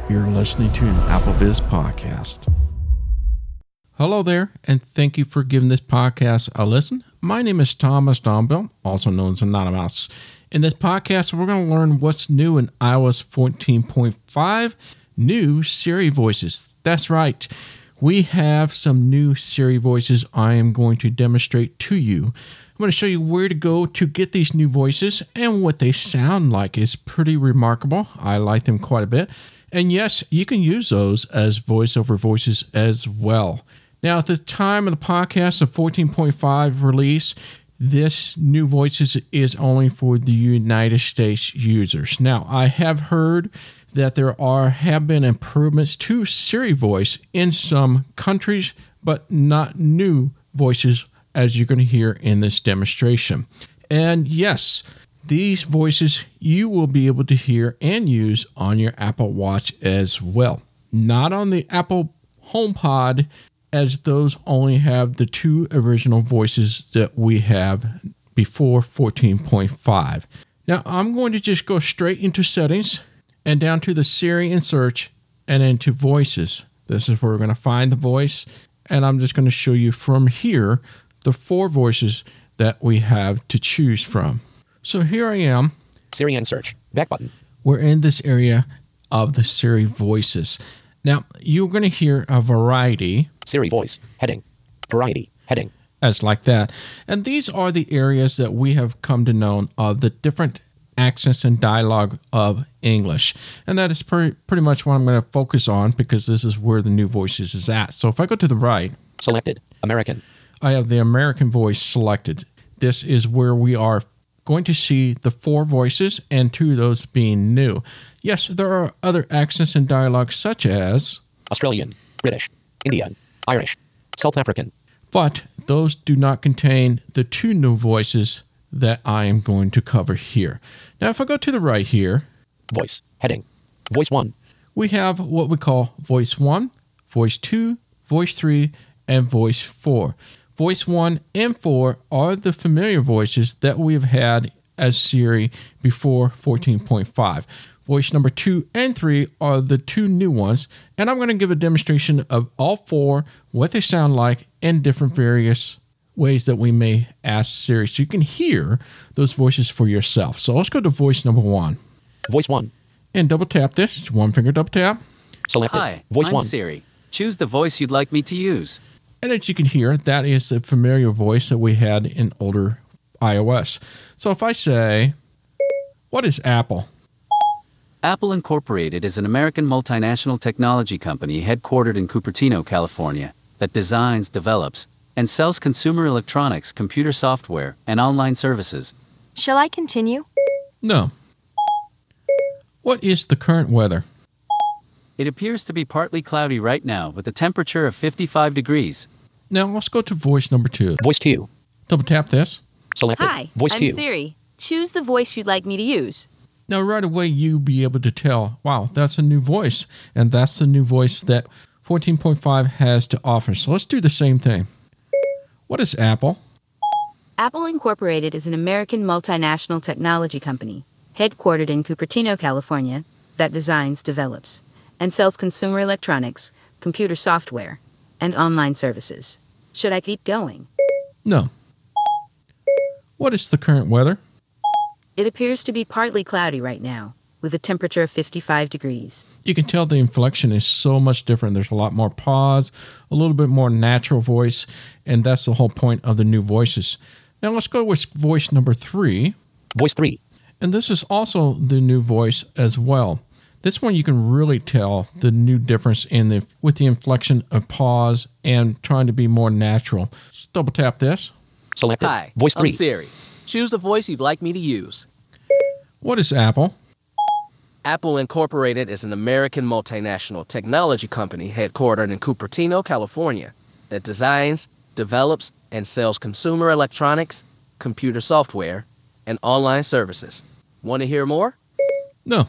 You're listening to an AppleVis podcast. Hello there, and thank you for giving this podcast a listen. My name is Thomas Domville, also known as Anonymous. In this podcast, we're going to learn what's new in iOS 14.5, new Siri voices. That's right. We have some new Siri voices I am going to demonstrate to you. I'm going to show you where to go to get these new voices and what they sound like. It's pretty remarkable. I like them quite a bit. And yes, you can use those as voiceover voices as well. Now, at the time of the podcast, the 14.5 release, this new voices is only for the United States users. Now, I have heard that there have been improvements to Siri voice in some countries, but not new voices as you're going to hear in this demonstration. And yes, these voices you will be able to hear and use on your Apple Watch as well. Not on the Apple HomePod, as those only have the two original voices that we have before 14.5. Now, I'm going to just go straight into settings and down to the Siri and search and into voices. This is where we're going to find the voice. And I'm just going to show you from here the four voices that we have to choose from. So here I am. Siri and search. Back button. We're in this area of the Siri voices. Now, you're going to hear a variety. Siri voice. Heading. Variety. Heading. As like that. And these are the areas that we have come to know of the different accents and dialogue of English. And that is pretty much what I'm going to focus on because this is where the new voices is at. So if I go to the right. Selected. American. I have the American voice selected. This is where we are going to see the four voices and two of those being new. Yes, there are other accents and dialogues such as Australian, British, Indian, Irish, South African. But those do not contain the two new voices that I am going to cover here. Now, if I go to the right here. Voice. Heading. Voice 1. We have what we call Voice 1, Voice 2, Voice 3, and Voice 4. Voice 1 and 4 are the familiar voices that we have had as Siri before 14.5. Voice number 2 and 3 are the two new ones, and I'm going to give a demonstration of all four, what they sound like, and different various ways that we may ask Siri so you can hear those voices for yourself. So let's go to voice number 1. Voice 1. And double tap this. One finger double tap. Selected. Hi, Voice I'm 1. Siri. Choose the voice you'd like me to use. And as you can hear, that is the familiar voice that we had in older iOS. So if I say, what is Apple? Apple Incorporated is an American multinational technology company headquartered in Cupertino, California, that designs, develops, and sells consumer electronics, computer software, and online services. Shall I continue? No. What is the current weather? It appears to be partly cloudy right now with a temperature of 55 degrees. Now let's go to voice number 2. Voice 2. Double tap this. Selected. Hi, Voice I'm 2. Siri. Choose the voice you'd like me to use. Now right away you'll be able to tell, wow, that's a new voice. And that's the new voice that 14.5 has to offer. So let's do the same thing. What is Apple? Apple Incorporated is an American multinational technology company headquartered in Cupertino, California, that designs, develops, and sells consumer electronics, computer software, and online services. Should I keep going? No. What is the current weather? It appears to be partly cloudy right now, with a temperature of 55 degrees. You can tell the inflection is so much different. There's a lot more pause, a little bit more natural voice, and that's the whole point of the new voices. Now let's go with voice number 3. Voice 3. And this is also the new voice as well. This one you can really tell the new difference with the inflection of pause and trying to be more natural. Just double tap this. Selected. Hi, Voice 3. I'm Siri. Choose the voice you'd like me to use. What is Apple? Apple Incorporated is an American multinational technology company headquartered in Cupertino, California, that designs, develops, and sells consumer electronics, computer software, and online services. Want to hear more? No.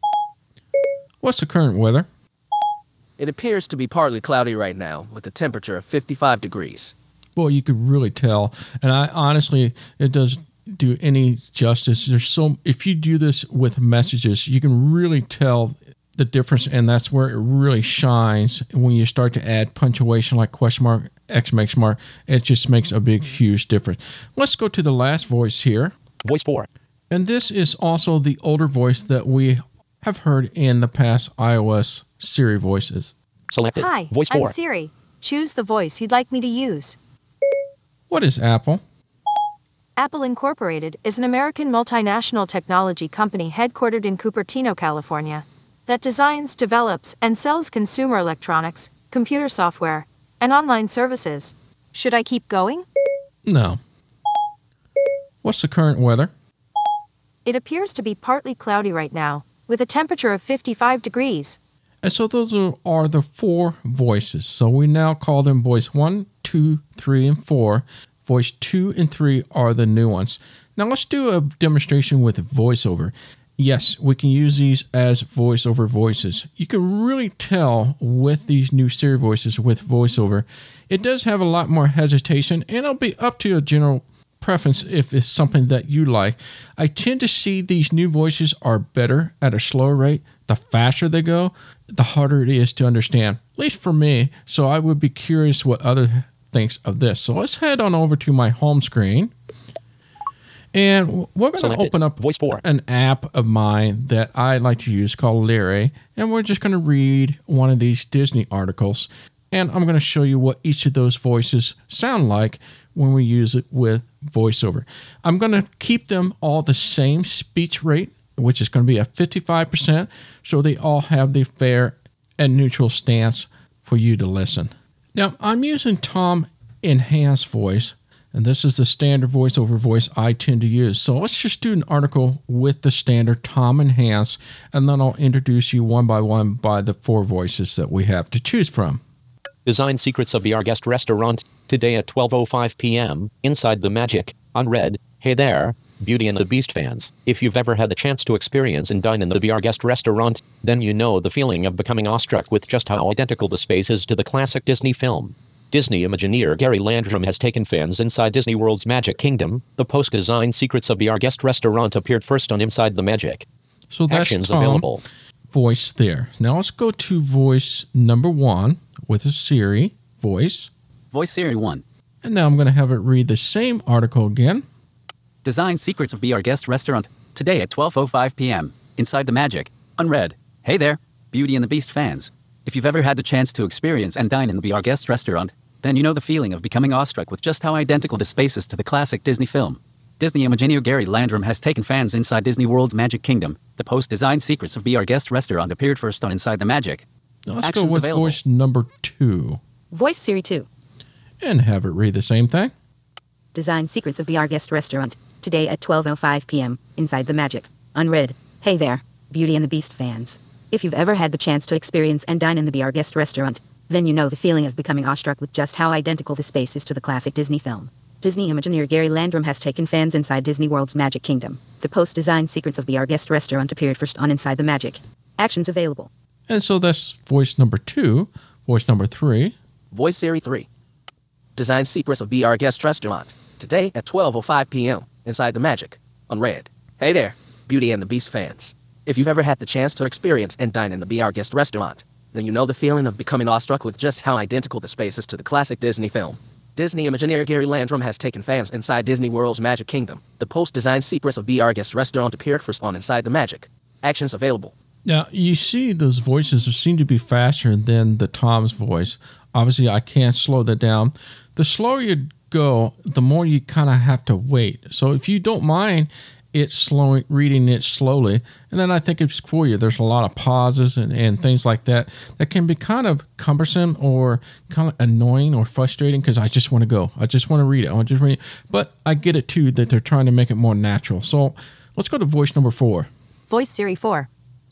What's the current weather? It appears to be partly cloudy right now, with a temperature of 55 degrees. Boy, you could really tell. And I honestly, it doesn't do any justice. If you do this with messages, you can really tell the difference, and that's where it really shines when you start to add punctuation like question mark, exclamation mark. It just makes a big, huge difference. Let's go to the last voice here. Voice 4. And this is also the older voice that we have heard in the past iOS Siri voices. Selected. Hi, Voice I'm 4. Siri. Choose the voice you'd like me to use. What is Apple? Apple Incorporated is an American multinational technology company headquartered in Cupertino, California, that designs, develops, and sells consumer electronics, computer software, and online services. Should I keep going? No. What's the current weather? It appears to be partly cloudy right now, with a temperature of 55 degrees. And so those are the 4 voices. So we now call them voice 1, 2, 3, and 4. Voice 2 and 3 are the new ones. Now let's do a demonstration with voiceover. Yes, we can use these as voiceover voices. You can really tell with these new Siri voices with voiceover, it does have a lot more hesitation, and it'll be up to a general preference if it's something that you like. I tend to see these new voices are better at a slower rate. The faster they go, the harder it is to understand, at least for me. So I would be curious what other thinks of this. So let's head on over to my home screen. And we're going to open up Voice 4. an app of mine that I like to use called Lyre. And we're just going to read one of these Disney articles. And I'm going to show you what each of those voices sound like when we use it with voiceover. I'm going to keep them all the same speech rate, which is going to be at 55%. So they all have the fair and neutral stance for you to listen. Now, I'm using Tom Enhanced Voice, and this is the standard voiceover voice I tend to use. So let's just do an article with the standard Tom Enhanced, and then I'll introduce you one by the 4 voices that we have to choose from. Design Secrets of the Our Guest Restaurant, today at 12:05 p.m., Inside the Magic, unread. Hey there, Beauty and the Beast fans. If you've ever had the chance to experience and dine in the Be Our Guest restaurant, then you know the feeling of becoming awestruck with just how identical the space is to the classic Disney film. Disney Imagineer Gary Landrum has taken fans inside Disney World's Magic Kingdom. The post-design Secrets of the Our Guest restaurant appeared first on Inside the Magic. So that's Actions Tom available. voice there. Now let's go to voice number 1 with a Siri voice. Voice Siri 1. And now I'm going to have it read the same article again. Design Secrets of Be Our Guest Restaurant, today at 12:05 p.m. Inside the Magic, unread. Hey there, Beauty and the Beast fans. If you've ever had the chance to experience and dine in the Be Our Guest restaurant, then you know the feeling of becoming awestruck with just how identical the space is to the classic Disney film. Disney Imagineer Gary Landrum has taken fans inside Disney World's Magic Kingdom. The post-designed Secrets of Be Our Guest restaurant appeared first on Inside the Magic. Now let's Actions go with available. voice number 2 Voice Siri 2. and have it read the same thing. Design Secrets of Be Our Guest Restaurant, today at 12:05 p.m., Inside the Magic, unread. Hey there, Beauty and the Beast fans. If you've ever had the chance to experience and dine in the Be Our Guest restaurant, then you know the feeling of becoming awestruck with just how identical the space is to the classic Disney film. Disney Imagineer Gary Landrum has taken fans inside Disney World's Magic Kingdom. The post-designed Secrets of Be Our Guest restaurant appeared first on Inside the Magic. Actions available. And so that's voice number 2. Voice number 3. Voice Siri 3. Design Secrets of Be Our Guest Restaurant, today at 12:05 p.m. Inside the Magic, unread. Hey there, Beauty and the Beast fans. If you've ever had the chance to experience and dine in the Be Our Guest restaurant, then you know the feeling of becoming awestruck with just how identical the space is to the classic Disney film. Disney Imagineer Gary Landrum has taken fans inside Disney World's Magic Kingdom. The post-designed Secrets of Be Our Guest restaurant appeared first on Inside the Magic. Actions available. Now, you see those voices seem to be faster than the Tom's voice. Obviously, I can't slow that down. The slower you go, the more you kind of have to wait. So if you don't mind it slowing, reading it slowly, and then I think it's for you. There's a lot of pauses and things like that that can be kind of cumbersome or kind of annoying or frustrating because I just want to go. I just want to read it. I want to just read it. But I get it, too, that they're trying to make it more natural. So let's go to voice number 4. Voice Siri 4.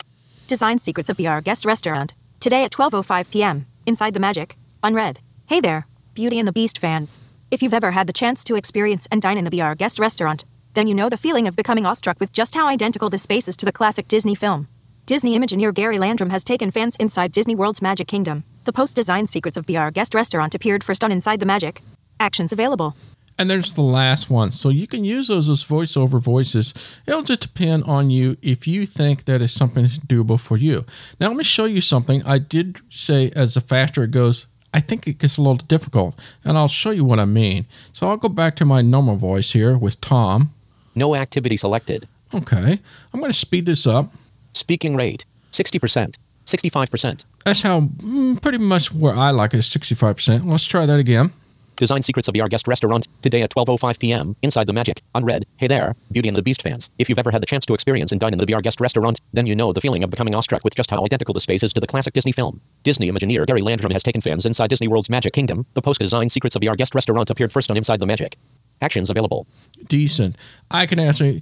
Design Secrets of Be Our Guest restaurant, today at 12:05 p.m., Inside the Magic, unread. Hey there, Beauty and the Beast fans. If you've ever had the chance to experience and dine in the Be Our Guest restaurant, then you know the feeling of becoming awestruck with just how identical the space is to the classic Disney film. Disney Imagineer Gary Landrum has taken fans inside Disney World's Magic Kingdom. The post-designed Secrets of Be Our Guest restaurant appeared first on Inside the Magic. Actions available. And there's the last one. So you can use those as voiceover voices. It'll just depend on you if you think that is something that's doable for you. Now, let me show you something. I did say as the faster it goes, I think it gets a little difficult. And I'll show you what I mean. So I'll go back to my normal voice here with Tom. No activity selected. Okay. I'm going to speed this up. Speaking rate, 60%, 65%. That's how pretty much where I like it is 65%. Let's try that again. Design secrets of Be Our Guest Restaurant, today at 12:05 p.m., inside the Magic, unread. Hey there, Beauty and the Beast fans. If you've ever had the chance to experience and dine in the Be Our Guest Restaurant, then you know the feeling of becoming awestruck with just how identical the space is to the classic Disney film. Disney Imagineer Gary Landrum has taken fans inside Disney World's Magic Kingdom. The post Design Secrets of Be Our Guest Restaurant appeared first on Inside the Magic. Actions available. Decent. I can actually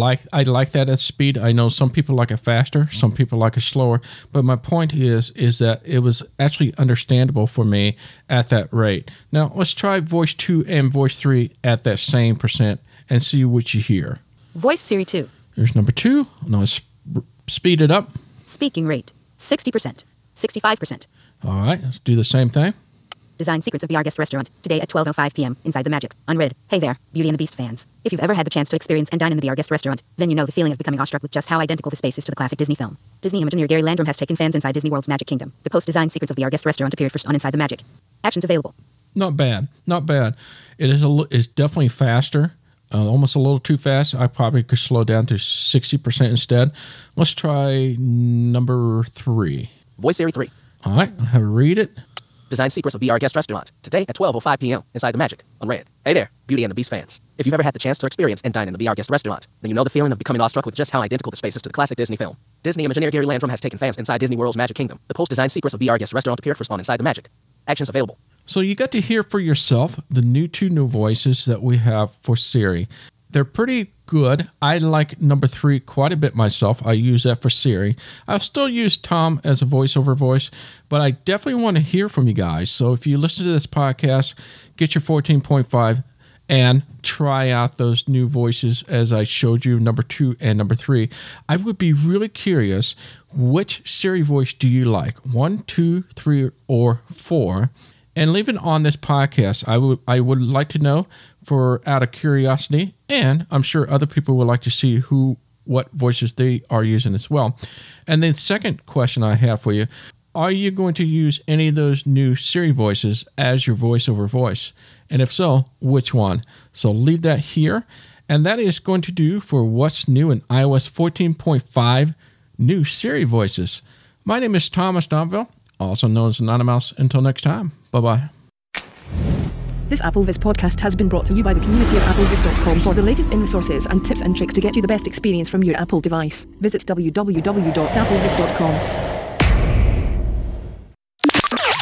I like that at speed. I know some people like it faster, some people like it slower, but my point is that it was actually understandable for me at that rate. Now let's try voice 2 and voice 3 at that same percent and see what you hear. Voice Siri 2. Here's number 2. Now let's speed it up. Speaking rate 60%, 65%. All right, let's do the same thing. Design secrets of Be Our Guest Restaurant, today at 12:05 p.m. inside the Magic, unread. Hey there, Beauty and the Beast fans. If you've ever had the chance to experience and dine in the Be Our Guest Restaurant, then you know the feeling of becoming awestruck with just how identical the space is to the classic Disney film. Disney Imagineer Gary Landrum has taken fans inside Disney World's Magic Kingdom. The post Design Secrets of Be Our Guest Restaurant appeared first on Inside the Magic. Actions available. Not bad, not bad. It is it's definitely faster. Almost a little too fast. I probably could slow down to 60% instead. Let's try number 3. Voice Siri 3. All right, I'll have to read it. Design secrets of Be Our Guest Restaurant, today at 12:05 p.m. inside the Magic, unread. Hey there, Beauty and the Beast fans. If you've ever had the chance to experience and dine in the Be Our Guest Restaurant, then you know the feeling of becoming awestruck with just how identical the space is to the classic Disney film. Disney Imagineer Gary Landrum has taken fans inside Disney World's Magic Kingdom. The post Design Secrets of Be Our Guest Restaurant appeared first on Inside the Magic. Actions available. So you got to hear for yourself the two new voices that we have for Siri. They're pretty good. I like number 3 quite a bit myself. I use that for Siri. I'll still use Tom as a voiceover voice, but I definitely want to hear from you guys. So if you listen to this podcast, get your 14.5 and try out those new voices as I showed you, number 2 and number 3. I would be really curious, which Siri voice do you like? 1, 2, 3, or 4? And leave it on this podcast. I would like to know out of curiosity, and I'm sure other people would like to see what voices they are using as well. And then second question I have for you, are you going to use any of those new Siri voices as your voiceover voice? And if so, which one? So leave that here. And that is going to do for what's new in iOS 14.5 new Siri voices. My name is Thomas Donville, also known as Anonymous. Until next time, bye-bye. This AppleVis podcast has been brought to you by the community of applevis.com. For the latest in resources and tips and tricks to get you the best experience from your Apple device, visit www.applevis.com.